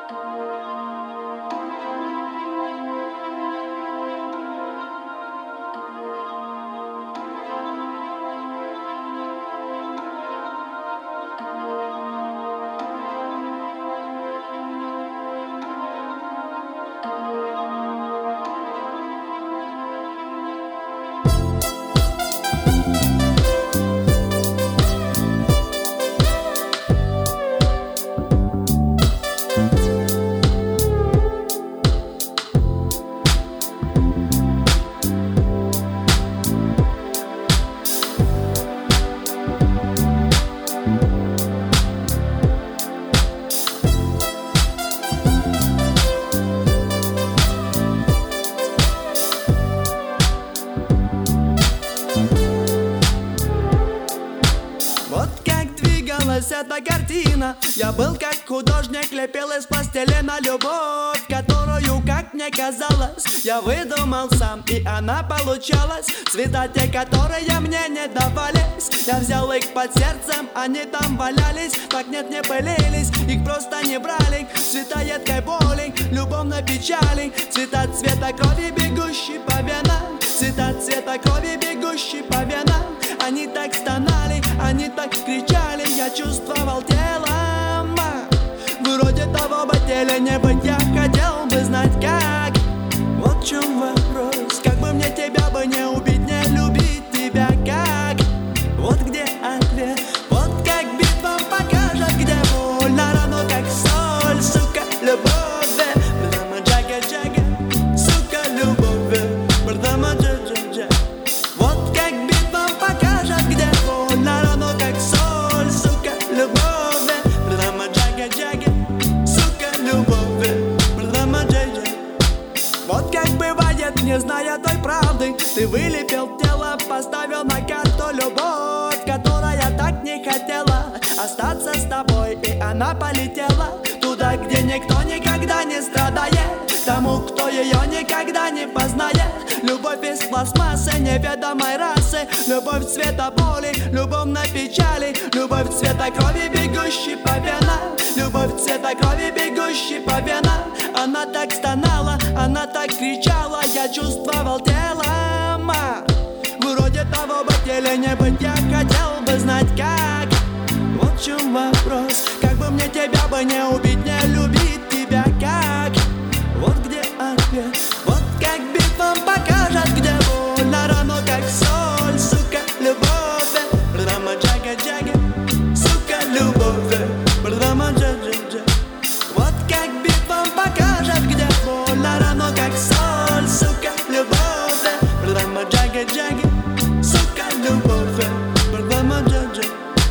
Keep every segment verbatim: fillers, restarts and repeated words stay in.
Эта картина. Я был как художник, лепил из пластилина любовь, которую, как мне казалось, я выдумал сам, и она получалась. Цвета те, которые мне не давались, я взял их под сердцем, они там валялись. Так нет, не пылились, их просто не брали. Цвета едкой боли, любовной печали, цвета цвета крови, бегущей по венам, цвета цвета крови, бегущей по венам. Они так стонали, они так кричали, я чувствовал телом. Вроде того бы теле не быть, я хотел бы знать как. Вот в чем вопрос, как бы мне тебя бы не убить, не любить тебя как. Вот где ответ, вот как битва покажет, где больно, равно как соль, сука, любовь. Брдама джага джага, сука, любовь. Брдама джага джага. Вот как битва покажет, где больно, равно как соль, сука, любовь. Брдама джага джага, сука, любовь. Брдама джага. Вот как бывает, не зная той правды, ты вылепил тело, поставил на карту любовь, которая так не хотела остаться с тобой, и она полетела туда, где никто никогда не страдает, тому, кто ее никогда не познает. Любовь из пластмассы неведомой расы, любовь цвета боли, любовной печали, любовь цвета крови, бегущей по венам, любовь цвета крови, бегущей по венам. Она так стонала, она так кричала, я чувствовал телом. Вроде того бы теле не быть, я хотел бы знать как. Вот в чем вопрос, как бы мне тебя бы не убить, не любить тебя как. Вот где ответ, вот как битва покажет, где больно, равно как соль, сука, любовь. Брдама джага джага, сука, любовь. Брдама джага джага. Вот как битва покажет, где больно, равно как соль, сука, любовь. Брдама джага джага, сука, любовь. Брдама джага джага.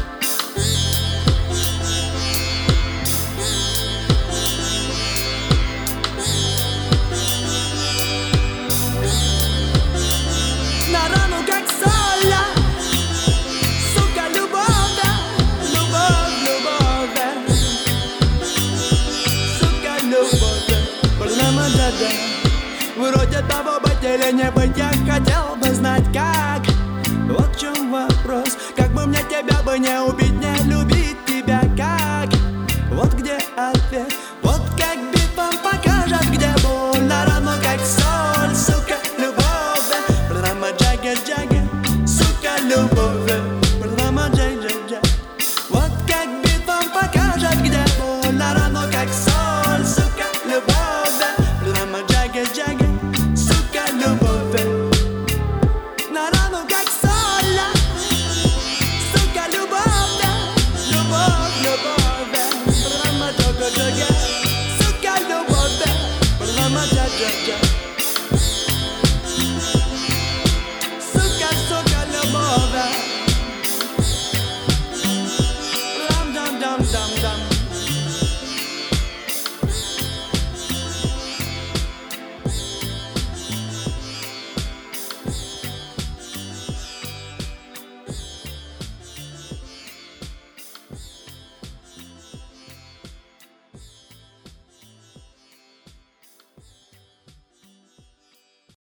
На рану как соль, сука, любовь, любовь, любовь, сука, любовь. Брдама джага. Вроде того бы теле не быть, я хотел бы знать как. Вот в чем вопрос, как бы мне тебя бы не убить, не любить тебя как. Вот где